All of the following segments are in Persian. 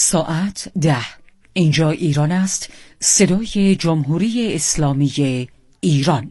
ساعت 10. اینجا ایران است. صدای جمهوری اسلامی ایران.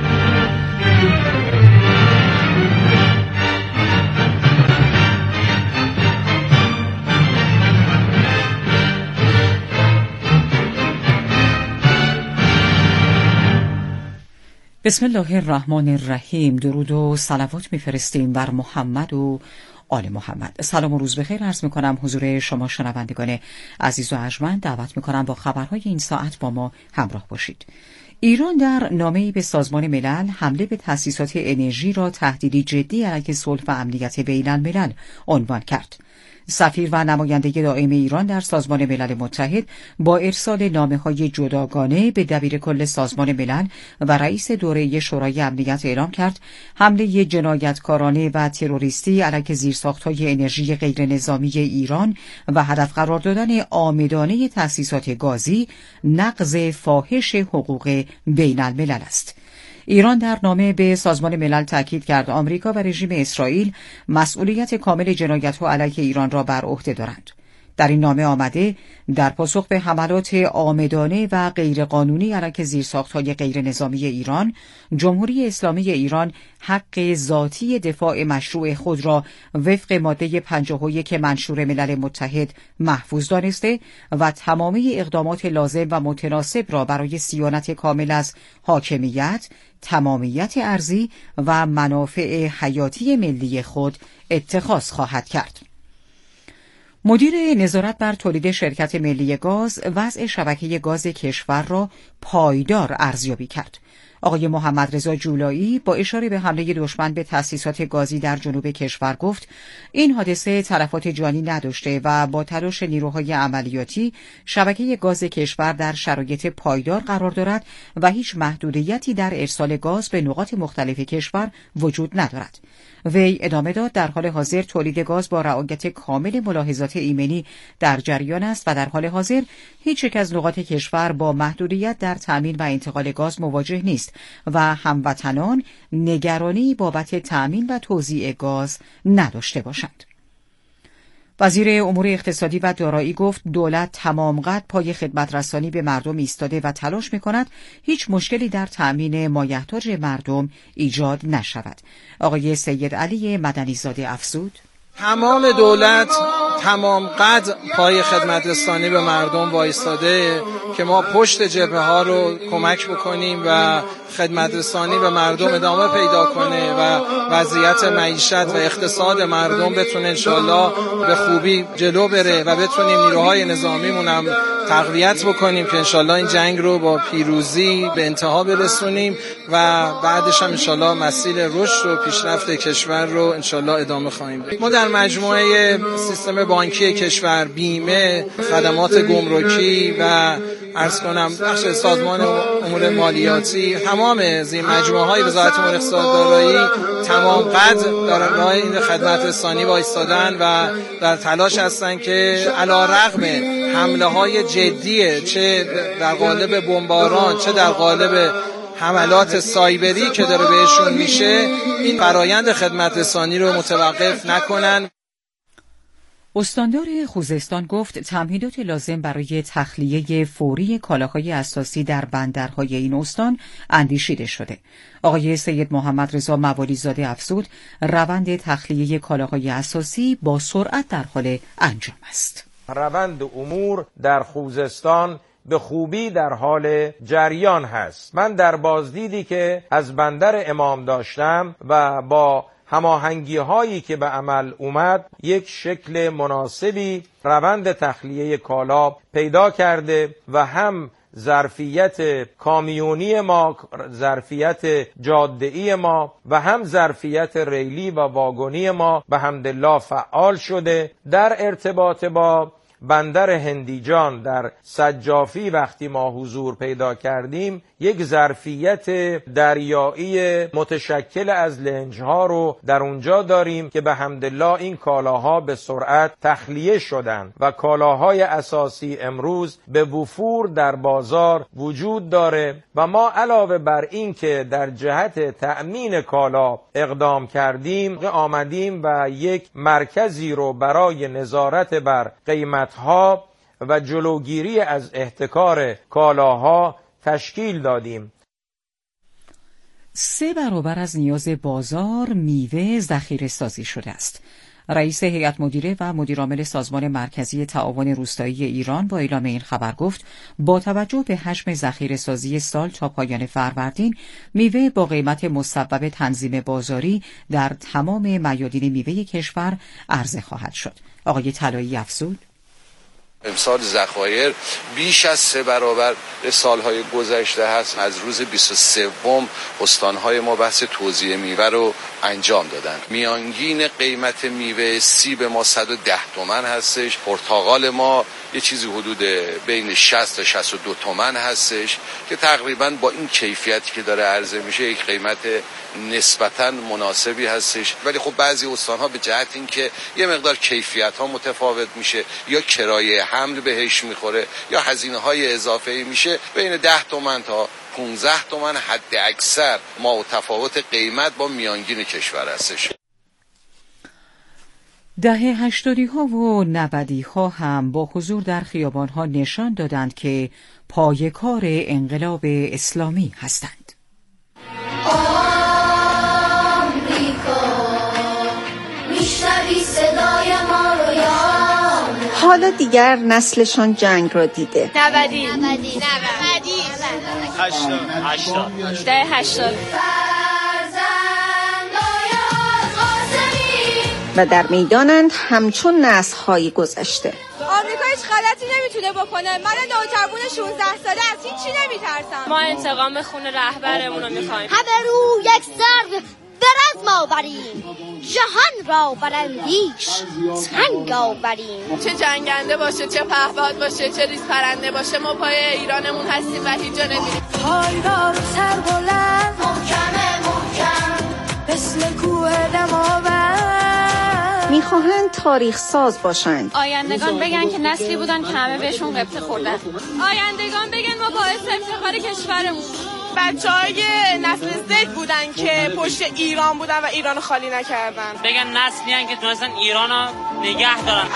بسم الله الرحمن الرحیم. درود و صلوات میفرستیم بر محمد و آل محمد. سلام و روز بخیر عرض میکنم حضور شما شنوندگان عزیز و ارجمند. دعوت میکنم با خبرهای این ساعت با ما همراه باشید. ایران در نامه‌ای به سازمان ملل حمله به تأسیسات انرژی را تهدیدی جدی علیه صلح و امنیت بین الملل عنوان کرد. سفیر و نماینده دائم ایران در سازمان ملل متحد با ارسال نامه‌های جداگانه به دبیرکل سازمان ملل و رئیس دوره شورای امنیت اعلام کرد حمله جنایتکارانه و تروریستی علیه زیرساخت‌های انرژی غیرنظامی ایران و هدف قرار دادن عامدانه تأسیسات گازی نقض فاحش حقوق بین الملل است. ایران در نامه به سازمان ملل تاکید کرد آمریکا و رژیم اسرائیل مسئولیت کامل جنایت‌ها علیه ایران را بر عهده دارند. در این نامه آمده در پاسخ به حملات عامدانه و غیرقانونی علیه زیرساخت‌های غیرنظامی ایران، جمهوری اسلامی ایران حق ذاتی دفاع مشروع خود را وفق ماده 51 منشور ملل متحد محفوظ دانسته و تمامی اقدامات لازم و متناسب را برای صیانت کامل از حاکمیت، تمامیت ارضی و منافع حیاتی ملی خود اتخاذ خواهد کرد. مدیر نظارت بر تولید شرکت ملی گاز وضع شبکه گاز کشور را پایدار ارزیابی کرد. آقای محمد رضا جولایی با اشاره به حمله دشمن به تأسیسات گازی در جنوب کشور گفت این حادثه تلفات جانی نداشته و با تلاش نیروهای عملیاتی شبکه گاز کشور در شرایط پایدار قرار دارد و هیچ محدودیتی در ارسال گاز به نقاط مختلف کشور وجود ندارد. وی ادامه داد در حال حاضر تولید گاز با رعایت کامل ملاحظات ایمنی در جریان است و در حال حاضر هیچ یک از نقاط کشور با محدودیت در تأمین و انتقال گاز مواجه نیست و هموطنان نگرانی بابت تأمین و توزیع گاز نداشته باشند. وزیر امور اقتصادی و دارایی گفت دولت تمام قد پای خدمت رسانی به مردم ایستاده و تلاش می‌کند هیچ مشکلی در تأمین مایحتاج مردم ایجاد نشود. آقای سید علی مدنی‌زاده افزود تمام دولت تمام قد پای خدمت رسانی به مردم وایستاده که ما پشت جبهه ها رو کمک بکنیم و خدمت رسانی به مردم ادامه پیدا کنه و وضعیت معیشت و اقتصاد مردم بتونه انشالله به خوبی جلو بره و بتونیم نیروهای نظامیمون هم تقویت بکنیم که انشالله این جنگ رو با پیروزی به انتها برسونیم و بعدش هم انشالله مسیر رشد و پیشرفت کشور رو انشالله ادامه خواهیم داد. ما در مجموعه سیستم بانکی کشور، بیمه، خدمات گمرکی و عرض کنم بخش سازمان امور مالیاتی، تمام زیر مجموعه های وزارت امور اقتصاد دارایی تمام قد در راه این خدمت رسانی وایستادن و در تلاش هستن که علیرغم حمله های جدیه چه در قالب بمباران چه در قالب حملات سایبری که داره بهشون میشه این فرایند خدمت رسانی رو متوقف نکنن. استاندار خوزستان گفت تمهیدات لازم برای تخلیه فوری کالاهای اساسی در بندرهای این استان اندیشیده شده. آقای سید محمد رضا موالیزاده افزود روند تخلیه کالاهای اساسی با سرعت در حال انجام است. روند امور در خوزستان به خوبی در حال جریان هست. من در بازدیدی که از بندر امام داشتم و با هماهنگی هایی که به عمل اومد یک شکل مناسبی روند تخلیه کالا پیدا کرده و هم ظرفیت کامیونی ما، ظرفیت جاده‌ای ما و هم ظرفیت ریلی و واگنی ما به حمدالله فعال شده. در ارتباط با بندر هندیجان در سجافی وقتی ما حضور پیدا کردیم یک ظرفیت دریایی متشکل از لنج‌ها رو در اونجا داریم که به حمدالله این کالاها به سرعت تخلیه شدند و کالاهای اساسی امروز به وفور در بازار وجود داره و ما علاوه بر این که در جهت تأمین کالا اقدام کردیم آمدیم و یک مرکزی رو برای نظارت بر قیمت قیمتها و جلوگیری از احتکار کالاها تشکیل دادیم. 3 برابر از نیاز بازار میوه ذخیره سازی شده است. رئیس هیئت مدیره و مدیرعامل سازمان مرکزی تعاون روستایی ایران با اعلام این خبر گفت با توجه به حجم ذخیره سازی سال تا پایان فروردین، میوه با قیمت مصوب تنظیم بازاری در تمام میادین میوه کشور عرضه خواهد شد. آقای طلایی افزود: امسال ذخایر بیش از 3 برابر سالهای گذشته هست. از روز 23 استانهای ما بحث توزیع میوه رو انجام دادن. میانگین قیمت میوه سیب ما 110 تومن هستش، پرتقال ما یه چیزی حدود بین 60 تا 62 تومن هستش که تقریبا با این کیفیتی که داره عرضه میشه یک قیمت نسبتاً مناسبی هستش. ولی خب بعضی استانها به جهت اینکه یه مقدار کیفیت ها متفاوت میشه یا کرایه حمل بهش میخوره یا هزینه های اضافه میشه، بین 10 تومن تا 15 تومن حد اکثر ما و تفاوت قیمت با میانگین کشور هستش. دهه 80 ها و 90 ها هم با حضور در خیابان ها نشان دادند که پایه‌کار انقلاب اسلامی هستند. حالا دیگر نسلشان جنگ را دیده. 80 و در میدانند همچون نسل‌های گذشته. آمریکا هیچ غلطی نمیتونه بکنه. من نوجوان 16 ساله از هیچی نمیترسم. ما انتقام خون رهبرمون رو میخوایم. همه رو یک سر برزم آوریم، جهان را برندیش سنگ آوریم. چه جنگنده باشه، چه پهپاد باشه، چه ریز پرنده باشه، ما پای ایرانمون هستیم و هیچ جا نمیریم. پایدار سر بلند، محکم مثل کوه دماوند. میخواهند تاریخ ساز باشند. آیندگان بگن که نسلی بودن که همه بهشون قبطه خوردن. آیندگان بگن ما باعث افتخار کشورمون. بچه‌های نسل زد بودن که پشت ایران بودن و ایرانو خالی نکردن. بگن نسلی هن که تونستن ایرانو نگه دارن.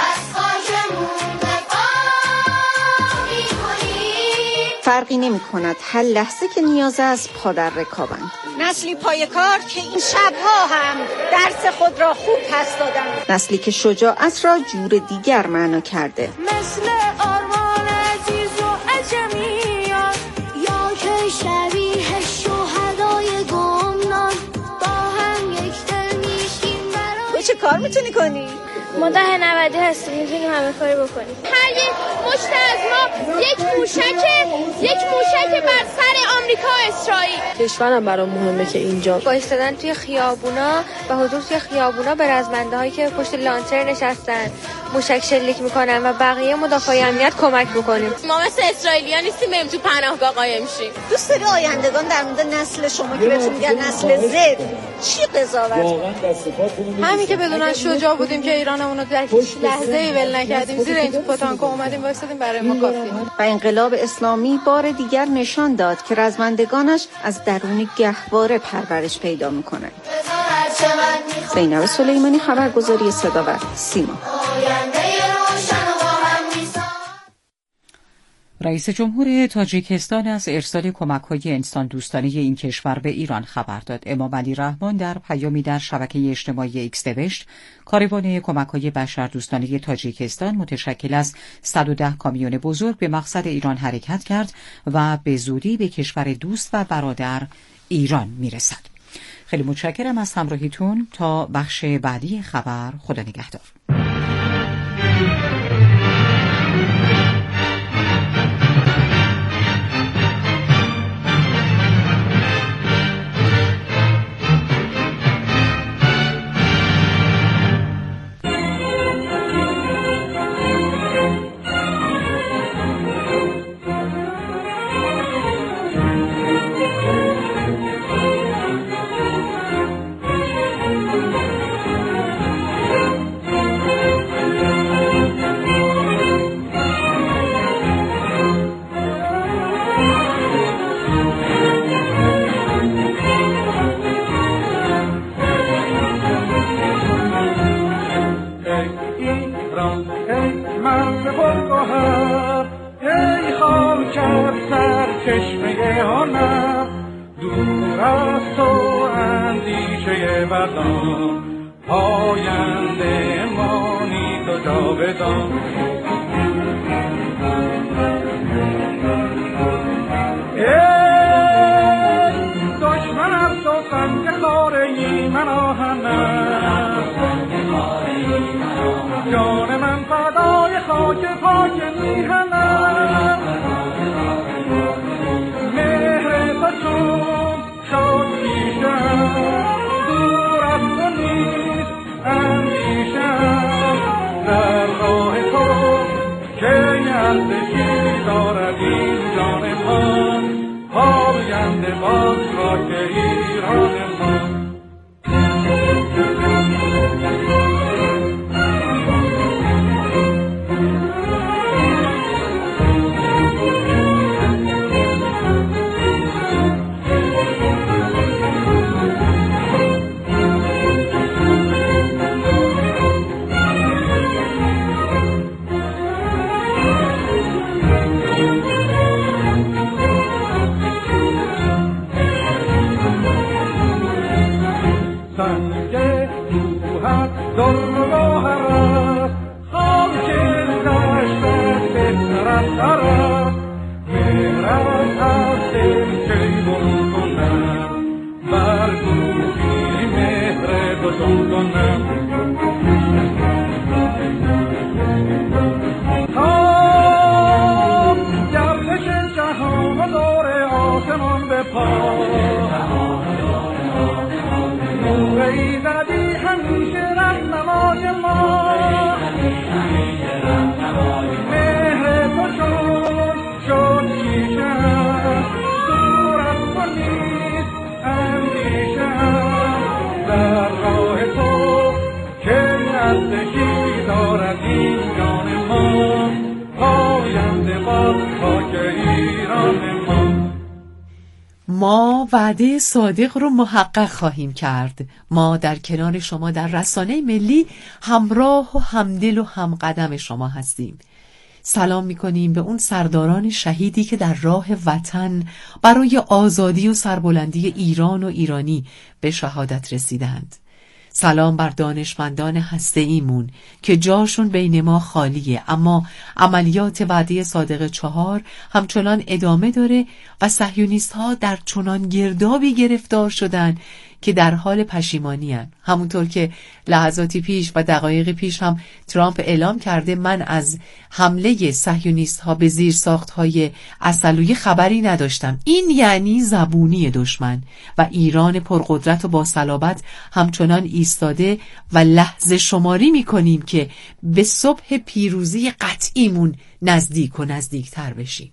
فرقی نمی کند هر لحظه که نیاز است پا در رکابند. نسلی پایه‌کار که این شبها هم درس خود را خوب پس دادن. نسلی که شجاعت را جور دیگر معنا کرده. مثل آرمان عزیز و عجمیان، یا که شبیه شهدای گمنام، با هم یک دل میشیم برای. تو چه کار میتونی کنی؟ ما ده 90 هستیم، میتونیم همه کاری بکنیم. هر یک مشت از ما یک موشک بر سر آمریکا اسرائیل. کشورم برام مهمه که اینجا وایستادن توی خیابونا و حضور توی خیابونا به رزمنده هایی که پشت لانتر نشستن موشک شلیک میکنن و بقیه مدافع امنیت کمک بکنیم. ما مثل اسرائیلی‌ها نیستیم بریم تو پناهگاه قایم شیم. دوست داری آیندگان در مورد نسل شما که بهتون میگن نسل زد چی قضاوت؟ همین که بدونن شجاع بودیم که ایرانمون رو در هیچ لحظه‌ای ول نکردیم، زیر این توپتانکو اومدیم وایسادیم، برای ما کافیه. و انقلاب اسلامی بار دیگر نشان داد که رزمندگانش از درون گهواره پرورش پیدا میکنند. زینب سلیمانی، خبرگزاری صدا و سیما. رئیس جمهور تاجیکستان از ارسال کمک‌های انسان دوستانه این کشور به ایران خبر داد. امام علی رحمان در پیامی در شبکه اجتماعی ایکس نوشت: کاروان کمک‌های بشردوستانه تاجیکستان متشکل از 110 کامیون بزرگ به مقصد ایران حرکت کرد و به زودی به کشور دوست و برادر ایران میرسد. خیلی متشکرم از همراهیتون. تا بخش بعدی خبر، خدا نگهدار. دور از تو اندیشه بدان، پاینده مانی تو جاودان. دشمن از تو سنگ خاره‌ای من آهنم، جان من فدای خاک پاک میهنم. مهر تو چون شد پیشم، دور از تو نیست اندیشم. در راه تو که ارزشی دارد این جان من، پاینده باز خاک ایران من. ما وعده صادق رو محقق خواهیم کرد. ما در کنار شما در رسانه ملی همراه و همدل و همقدم شما هستیم. سلام می‌کنیم به اون سرداران شهیدی که در راه وطن برای آزادی و سربلندی ایران و ایرانی به شهادت رسیدند. سلام بر دانشمندان هسته‌ایمون که جاشون بین ما خالیه، اما عملیات وعده صادق 4 همچنان ادامه داره و صهیونیست ها در چنان گردابی گرفتار شدن که در حال پشیمانی هن. همونطور که لحظاتی پیش و دقایقی پیش هم ترامپ اعلام کرده من از حمله صهیونیست ها به زیرساخت های عسلویه خبری نداشتم. این یعنی زبونی دشمن و ایران پرقدرت و با صلابت همچنان ایستاده و لحظه شماری میکنیم که به صبح پیروزی قطعیمون نزدیک و نزدیکتر بشیم.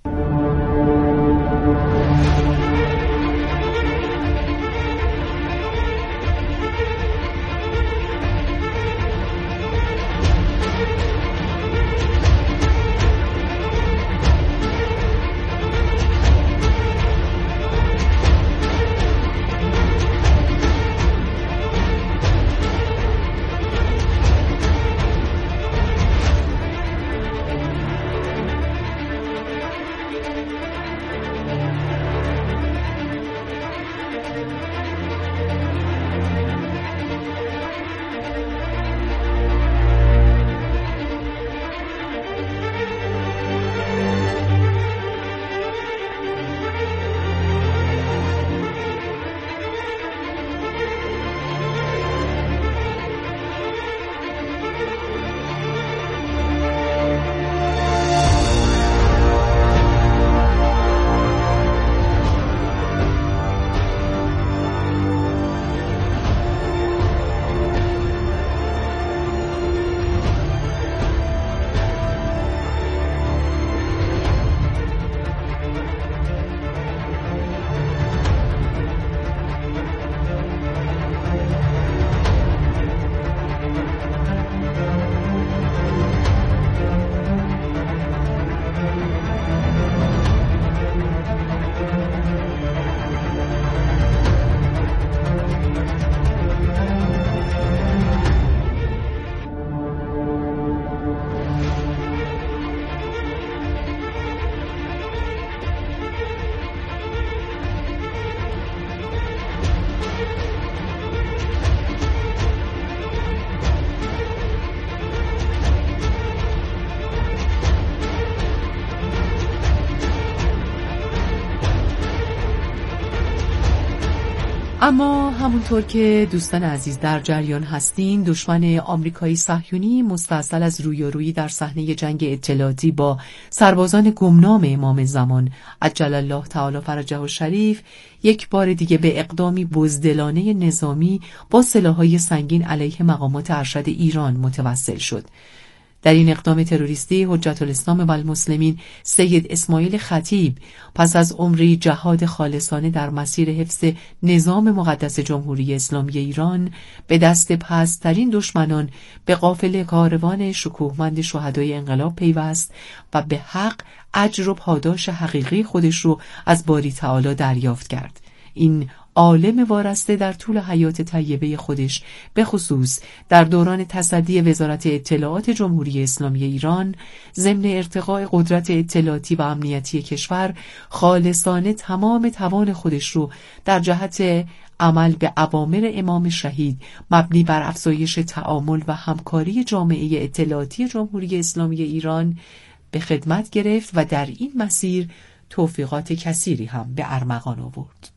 اما همونطور که دوستان عزیز در جریان هستین، دشمن آمریکایی صهیونی مستعصل از رویارویی در صحنه جنگ اطلاعاتی با سربازان گمنام امام زمان عجل الله تعالی فرجه الشریف یک بار دیگه به اقدامی بزدلانه نظامی با سلاح‌های سنگین علیه مقامات ارشد ایران متوسل شد. در این اقدام تروریستی حجت الاسلام و المسلمین سید اسماعیل خطیب پس از عمری جهاد خالصانه در مسیر حفظ نظام مقدس جمهوری اسلامی ایران به دست پست‌ترین دشمنان به قافله کاروان شکوهمند شهدای انقلاب پیوست و به حق اجر و پاداش حقیقی خودش رو از باری تعالی دریافت کرد. این عالم وارسته در طول حیات طیبه خودش به خصوص در دوران تصدی وزارت اطلاعات جمهوری اسلامی ایران ضمن ارتقاء قدرت اطلاعاتی و امنیتی کشور خالصانه تمام توان خودش رو در جهت عمل به اوامر امام شهید مبنی بر افزایش تعامل و همکاری جامعه اطلاعاتی جمهوری اسلامی ایران به خدمت گرفت و در این مسیر توفیقات کثیری هم به ارمغان آورد.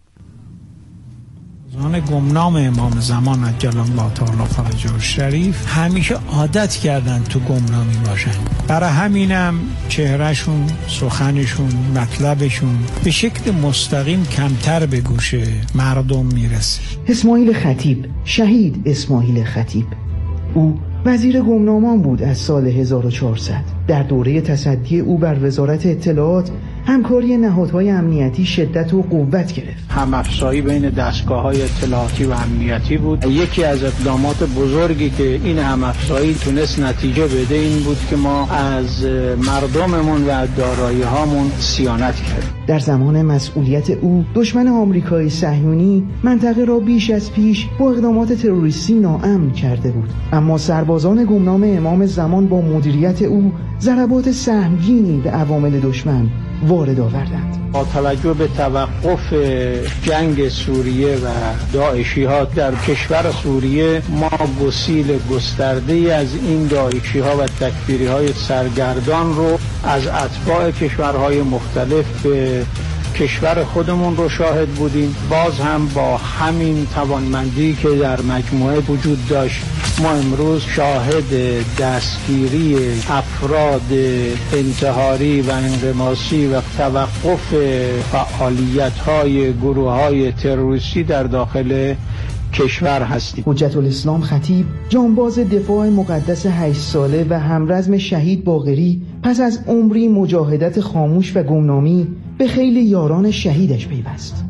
زمان گمنام امام زمان عجل الله تعالی فرجه الشریف همیشه عادت کردن تو گمنامی باشن، برای همینم چهرهشون، سخنشون، مطلبشون به شکل مستقیم کمتر به گوش مردم میرسه. اسماعیل خطیب، شهید اسماعیل خطیب، او وزیر گمنامان بود از سال 1400. در دوره تصدی او بر وزارت اطلاعات همکاری نهادهای امنیتی شدت و قوت گرفت. هم‌افزایی بین دستگاه‌های اطلاعاتی و امنیتی بود. یکی از اقدامات بزرگی که این هم‌افزایی تونست نتیجه بده این بود که ما از مردممون و دارایی‌هامون صیانت کردیم. در زمان مسئولیت او دشمن آمریکایی صهیونی منطقه را بیش از پیش با اقدامات تروریستی ناامن کرده بود، اما سربازان گمنام امام زمان با مدیریت او ضربات سهمگینی به عوامل دشمن وارد آوردند. با توجه به توقف جنگ سوریه و داعشی‌ها در کشور سوریه، ما گسیل گسترده‌ای از این داعشی‌ها و تکفیری‌های سرگردان رو از اتباع کشورهای مختلف به کشور خودمون رو شاهد بودیم. باز هم با همین توانمندی که در مجموعه وجود داشت، ما امروز شاهد دستگیری افراد انتحاری و انغماسی و توقف فعالیت‌های گروه‌های تروریستی در داخل کشور هستیم. حجت الاسلام خطیب، جانباز دفاع مقدس 8 ساله و همرزم شهید باقری، پس از عمری مجاهدت خاموش و گمنامی به خیلی یاران شهیدش پیوست.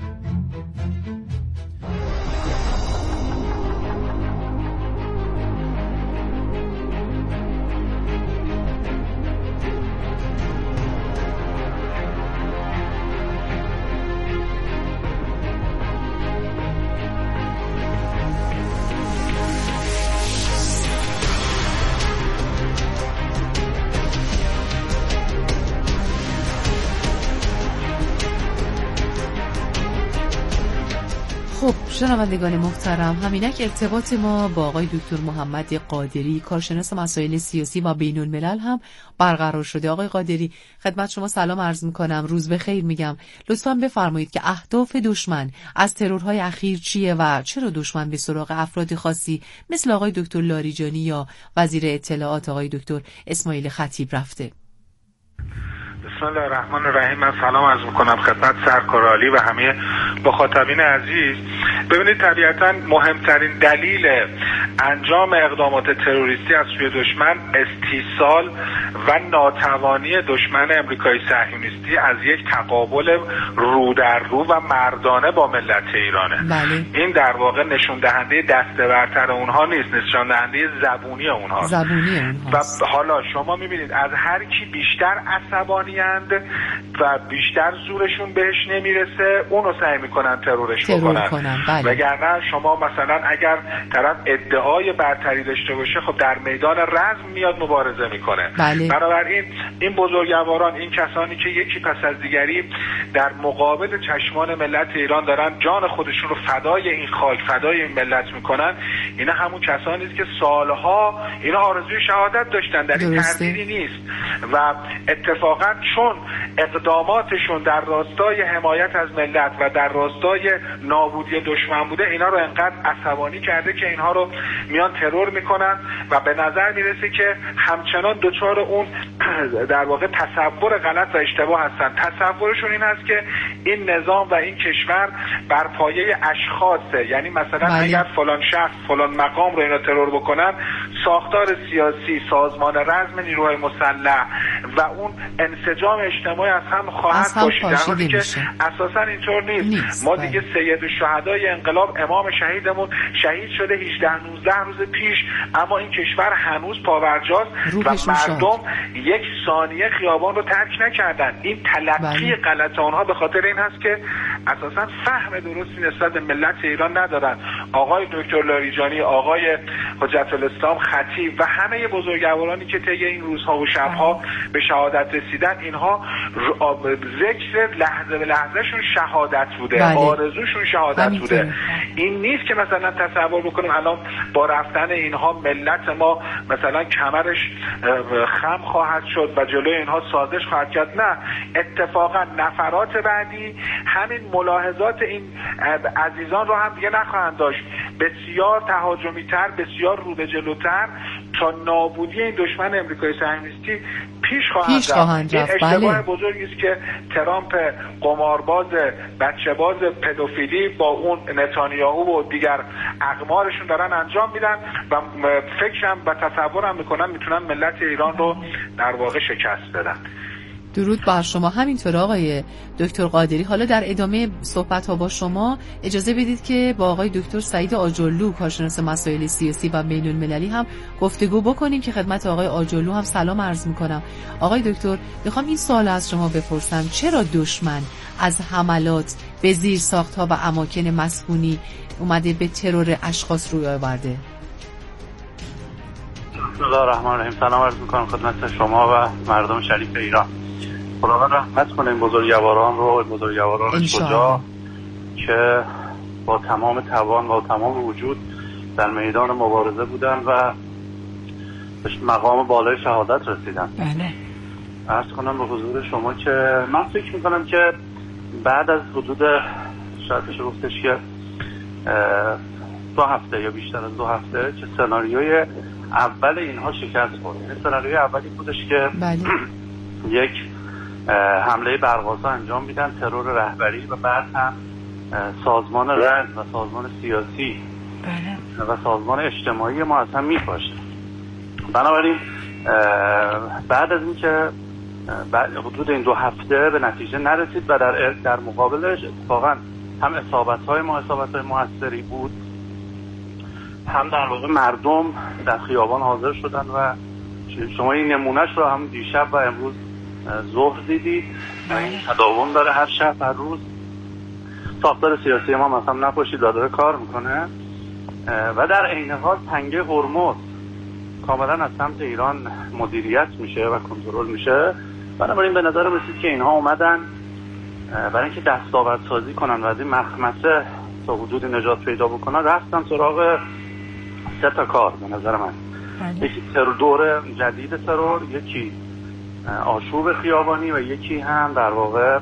خب شنوندگان محترم، همینک ارتباط ما با آقای دکتر محمد قادری، کارشناس مسائل سیاسی و بین الملل هم برقرار شده. آقای قادری، خدمت شما سلام عرض میکنم، روز بخیر میگم. لطفاً بفرمایید که اهداف دشمن از ترورهای اخیر چیه و چرا دشمن به سراغ افراد خاصی مثل آقای دکتر لاریجانی یا وزیر اطلاعات آقای دکتر اسماعیل خطیب رفته؟ بسم الله الرحمن الرحیم. من سلام عرض میکنم خدمت سرکار عالی و همه مخاطبین عزیز. ببینید، طبیعتا مهمترین دلیل انجام اقدامات تروریستی از سوی دشمن استیصال و ناتوانی دشمن امریکایی صهیونیستی از یک تقابل رو در رو و مردانه با ملت ایرانه. بله. این در واقع نشون دهنده دسته برتر اونها نیست، نشون دهنده زبونی اونهاست. و حالا شما میبینید از هر کی بیشتر عصبانی و بیشتر زورشون بهش نمیرسه، اونو سعی میکنن ترورش بکنن. بله. وگرنه شما مثلا اگر طرف ادعای برتری داشته باشه، خب در میدان رزم میاد مبارزه میکنه. بله. بنابراین این بزرگواران، این کسانی که یکی پس از دیگری در مقابل چشمان ملت ایران دارن جان خودشون رو فدای این خاک، فدای این ملت میکنن، اینا همون کسانی است که سالها اینا آرزوی شهادت داشتن، در این تردیدی نیست. و اتفاقا چون اقداماتشون در راستای حمایت از ملت و در راستای نابودی دشمن بوده، اینا رو انقدر عصبانی کرده که اینها رو میان ترور میکنن و به نظر میرسه که همچنان دچار اون در واقع تصور غلط و اشتباه هستن. تصورشون این هست که این نظام و این کشور بر پایه اشخاصه، یعنی مثلا اگر فلان شخص فلان مقام رو اینا ترور بکنن، ساختار سیاسی، سازمان رزم نیروهای مسلح و اون انسجام اجتماعی از هم خواهد باشید، در حالی که اساسا اینطور نیست. ما دیگه سید الشهدای انقلاب امام شهیدمون شهید شده 18-19 روز پیش، اما این کشور هنوز پاورجاست و مردم یک ثانیه خیابان رو ترک نکردن. این تلقی غلط آنها به خاطر این هست که اساسا فهم درستی نسبت به ملت ایران ندارن. آقای دکتر لاریجانی، آقای حجت الاسلام خطیب و همه بزرگوارانی که طی این روزها و شبها به شهادت رسیدن، اینها ذکر لحظه به لحظهشون شهادت بوده، آرزوشون شهادت بوده. این نیست که مثلا تصور بکنیم الان با رفتن اینها ملت ما مثلا کمرش خم خواهد شد و جلوی اینها سازش خواهد کرد. نه، اتفاقا نفرات بعدی همین ملاحظات این عزیزان رو هم دیگه نخواهند داشت، بسیار تهاجمی تر، بسیار رو به جلوتر تا نابودی این دشمن امریکای صهیونیستی پیش خواهند رفت. این اشتباه بزرگی است که ترامپ قمارباز بچه‌باز پدوفیلی با اون نتانیاهو و دیگر اقمارشون دارن انجام میدن و فکرم و تصورم میکنن میتونن ملت ایران رو در واقع شکست بدن. درود بر شما. همینطور آقای دکتر قادری. حالا در ادامه صحبت ها با شما اجازه بدید که با آقای دکتر سعید آجرلو، کارشناس مسائل سیاسی و بین المللی هم گفتگو بکنیم که خدمت آقای آجرلو هم سلام عرض میکنم. آقای دکتر، میخوام این سوال از شما بپرسم: چرا دشمن از حملات به زیر ساخت‌ها و اماکن مسکونی اومده به ترور اشخاص روی آورده؟ بسم الله الرحمن الرحیم. سلام عرض میکنم خدمت شما و مردم شریف ایران. خداوند رحمت کنه این بزرگواران شجاع که با تمام توان و تمام وجود در میدان مبارزه بودن و به مقام بالای شهادت رسیدن. بله. عرض کنم به حضور شما که من فکر میکنم که بعد از حدود شاید بشه گفتش که 2 هفته یا بیشتر از 2 هفته که سناریوی اول اینها شکست خورد. این سناریوی اولی بودش که یک حمله برق‌آسا انجام میدن، ترور رهبری، و بعد هم سازمان رزم و سازمان سیاسی و سازمان اجتماعی ما اصلا میپاشه. بنابراین بعد از اینکه حدود این 2 هفته به نتیجه نرسید و در مقابلش اتفاقا هم اصابت‌های موثری بود، هم در واقع مردم در خیابان حاضر شدن و شما این نمونهش رو هم دیشب و امروز ظهر دیدید. این تداوم داره هر شب هر روز. ساختار سیاسی ما مثلا نپاشید داره کار میکنه و در عین حال تنگه هرمز کاملا از سمت ایران مدیریت میشه و کنترل میشه. بنابراین به نظر رسید که اینها اومدن برای اینکه دستاوردسازی کنن و از این مخمسه تا حدود نجات پیدا بکنن، رفتن سراغ 3 تا کار به نظر من. یکی دور جدید ترور، یکی آشوب خیابانی و یکی هم در واقع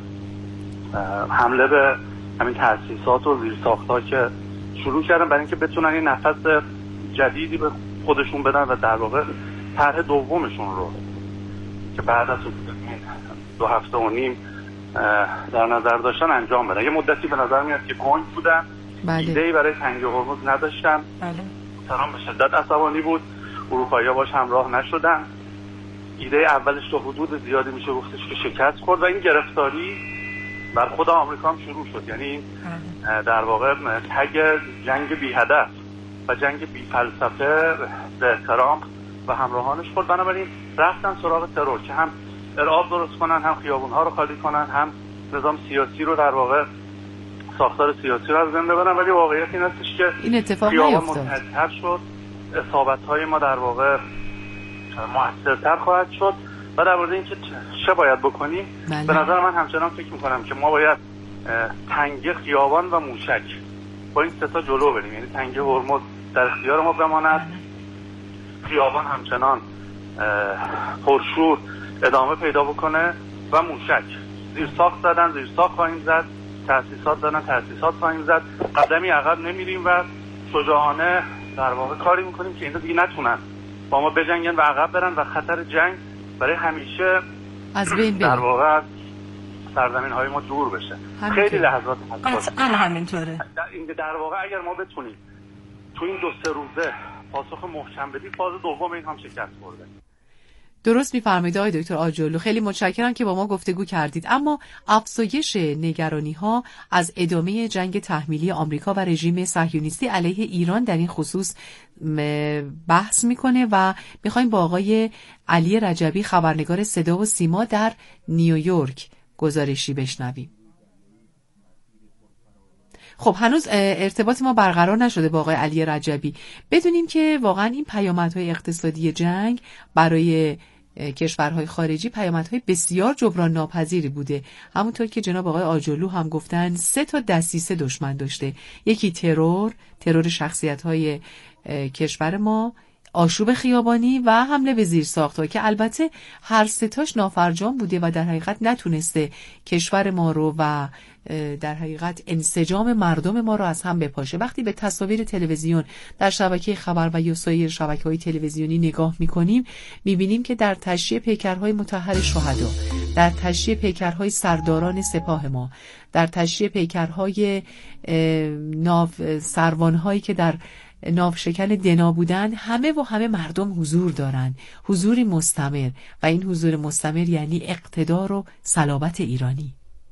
حمله به همین تأسیسات و زیرساخت‌ها که شروع کردن برای اینکه بتونن این نفس جدیدی به خودشون بدن و در واقع طرح دومشون رو که بعد از 2 هفته و نیم در نظر داشتن انجام بدن. یه مدتی به نظر میاد که گنگ بودن، ایده‌ای برای تنگه هرمز نداشتن. ترامپ به شدت عصبانی بود، اروپایی‌ها باش همراه نشدن. ایده اولش تا حدود زیادی میشه گفتش که شکست خورد و این گرفتاری بر خود آمریکا هم شروع شد. یعنی در واقع تگ جنگ بی هدف و جنگ بی فلسفه به ترامپ و همراهانش خورد. بنابراین رفتن سراغ ترور که هم ارعاب درست کنن، هم خیابون‌ها رو خالی کنن، هم نظام سیاسی رو در واقع ساختار سیاسی رو از بین ببرن. ولی واقعیت این هستش که این اتفاق نیفتاد. متحدتر شد، اصابت‌های ما در واقع موثرتر خواهد شد و در مورد اینکه چه باید بکنیم به نظر من همچنان فکر میکنم که ما باید تنگه خیابان و موشک با این 3 تا جلو بریم. یعنی تنگه هرمز در اختیار ما بماند، خیابان همچنان پرشور ادامه پیدا بکنه و موشک. زیرساخت زدن، زیرساخت خواهیم زد، تأسیسات زدن، تأسیسات خواهیم زد. قدمی عقب نمیریم و شجاعانه در واقع کاری میکنیم که اینا دیگه نتونن با ما بجنگن و عقب برن و خطر جنگ برای همیشه از بین در واقع از سرزمین های ما دور بشه. خیلی لحظات قطعا همینطوره. در واقع اگر ما بتونیم تو این 2-3 روزه پاسخ محکم بدیم، فاز دوم این هم شکست خورده. درست می‌فرمایید آقای دکتر آجرلو، خیلی متشکرم که با ما گفتگو کردید. اما افزایش نگرانی‌ها از ادامه جنگ تحمیلی آمریکا و رژیم صهیونیستی علیه ایران در این خصوص بحث میکنه و میخوایم با آقای علی رجبی خبرنگار صدا و سیما در نیویورک گزارشی بشنویم. خب هنوز ارتباط ما برقرار نشده با آقای علی رجبی. بدونیم که واقعا این پیامدهای اقتصادی جنگ برای کشورهای خارجی پیامدهای بسیار جبران ناپذیری بوده. همونطور که جناب آقای آجرلو هم گفتن 3 تا دسیسه دشمن داشته. یکی ترور شخصیت‌های کشور ما، آشوب خیابانی و حمله به زیرساخت‌ها که البته هر 3 تاش نافرجام بوده و در حقیقت نتونسته کشور ما رو و در حقیقت انسجام مردم ما رو از هم بپاشه. وقتی به تصاویر تلویزیون در شبکه خبر و یا سایر شبکه‌های تلویزیونی نگاه می‌کنیم، می‌بینیم که در تشییع پیکرهای مطهر شهدا، در تشییع پیکرهای سرداران سپاه ما، در تشییع پیکرهای سروان‌هایی که در ناوشکن دنا بودن، همه مردم حضور دارن، حضوری مستمر، و این حضور مستمر یعنی اقتدار و صلابت ایرانی.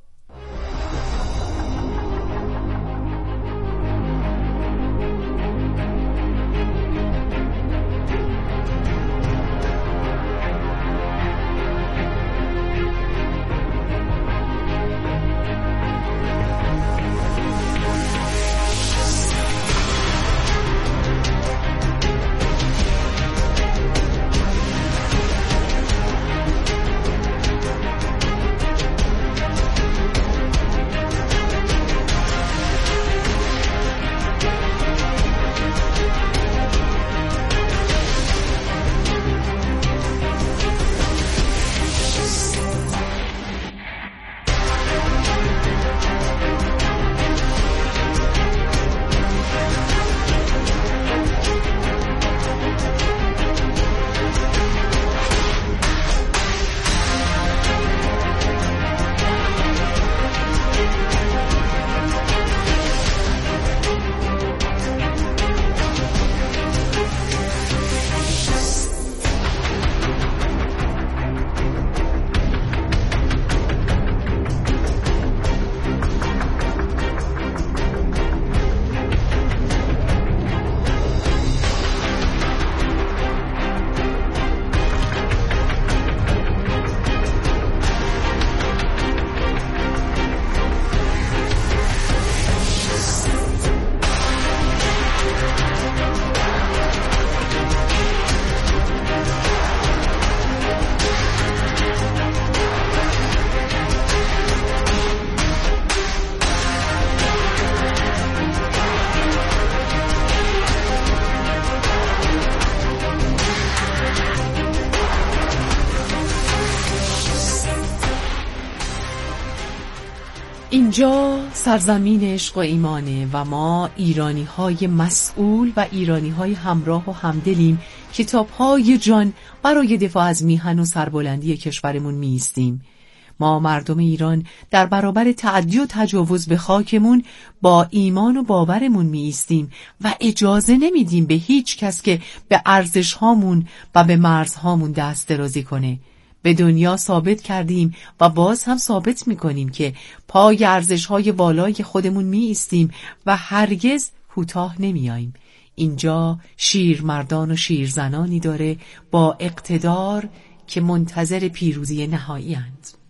اینجا سرزمین عشق و ایمانه و ما ایرانی‌های مسئول و ایرانی‌های همراه و همدلیم که تا پای جان برای دفاع از میهن و سربلندی کشورمون می‌ایستیم. ما مردم ایران در برابر تعدی و تجاوز به خاکمون با ایمان و باورمون می‌ایستیم و اجازه نمیدیم به هیچ کس که به ارزش‌هامون و به مرزهامون دست درازی کنه. به دنیا ثابت کردیم و باز هم ثابت میکنیم که پای ارزش‌های والای خودمون میایستیم و هرگز کوتاه نمیاییم. اینجا شیرمردان و شیرزنانی داره با اقتدار که منتظر پیروزی نهایی اند.